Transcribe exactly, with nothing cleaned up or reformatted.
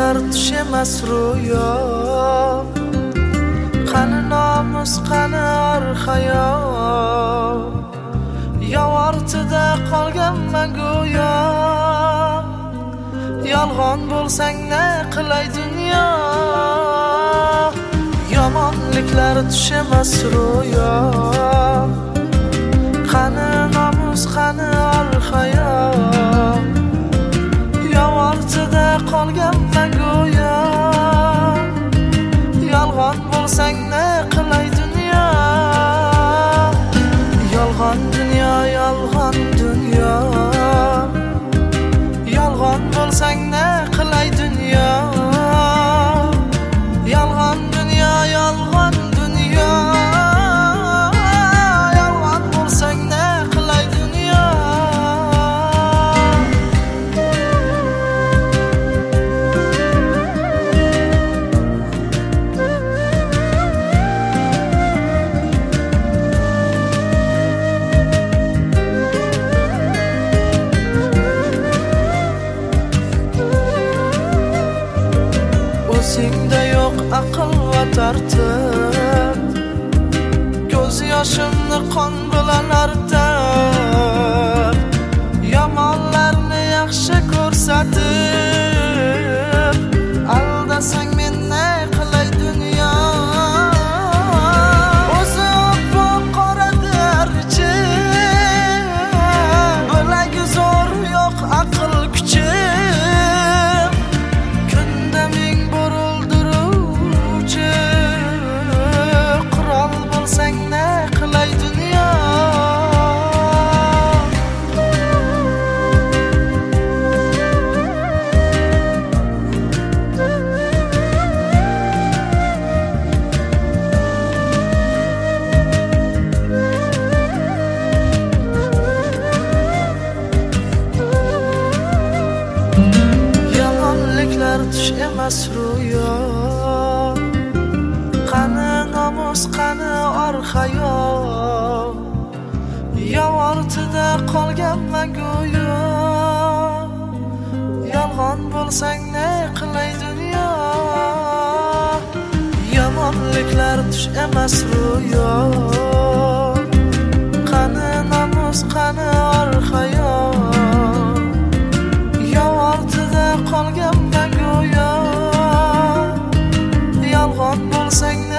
Yomonliklar tush emas ro'yo, qani nomus qani or hayo, yov ortida qolganman go'yo. Yolg'on bo'lsang ne qilay dunyo, yomonliklar tush emas ro'yo, qani nomus qani or hayo, yov ortida qolganman go'yo. Yolg'on bo'lsang ne qilay dunyo, yolg'on dunyo, yolg'on dunyo, yolg'on bo'lsang ne qilay dunyo, yolg'on dunyo, yolg'on dunyo, yolg'on bo'lsang ne qilay dunyo. O'zingda yo'q aql va tartib, ko'z yoshimni qon bilan artib, yomonlarni yaxshi ko'rsatib, aldasang men ne qilay dunyo. O'zi oppoq qoradir ichim, bo'lagi zo'r yo'q aql kuchim, kunda ming burildiruvchi qurol bo'lsang ne qilay dunyo. Yomonliklar tush emas ro'yo, qani nomus qani or hayo, yov ortida qolganman go'yo. Yolg'on bo'lsang ne qilay dunyo, yomonliklar tush emas ro'yo, qani nomus qani or hayo, yov ortida qolganman go'yo. Yolg'on bo'lsang